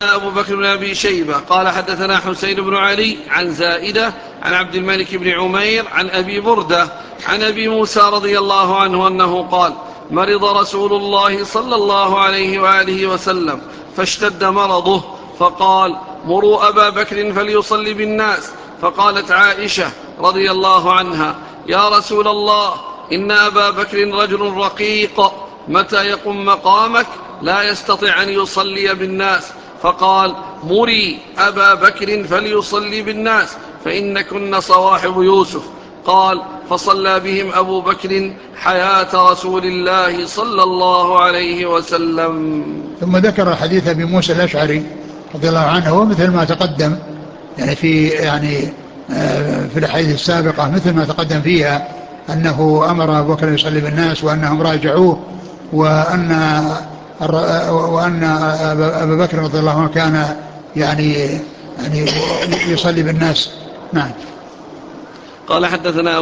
أبو بكر بن أبي شيبة قال حدثنا حسين بن علي عن زائدة عن عبد الملك بن عمير عن أبي بردة عن أبي موسى رضي الله عنه أنه قال مرض رسول الله صلى الله عليه وآله وسلم فاشتد مرضه فقال مروا أبا بكر فليصلي بالناس. فقالت عائشة رضي الله عنها يا رسول الله إن أبا بكر رجل رقيق متى يقم مقامك لا يستطيع أن يصلي بالناس. فقال مري أبا بكر فليصلي بالناس فإنكن صواحب يوسف. قال فصلى بهم أبو بكر حياة رسول الله صلى الله عليه وسلم. ثم ذكر حديث أبي موسى الأشعري رضي الله عنه ومثل ما تقدم يعني في الأحاديث السابقة مثل ما تقدم فيها أنه أمر أبو بكر يصلي بالناس وأنهم راجعوه وأن أبا بكر رضي الله عنه كان يعني يصلي بالناس. نعم. قال حدثنا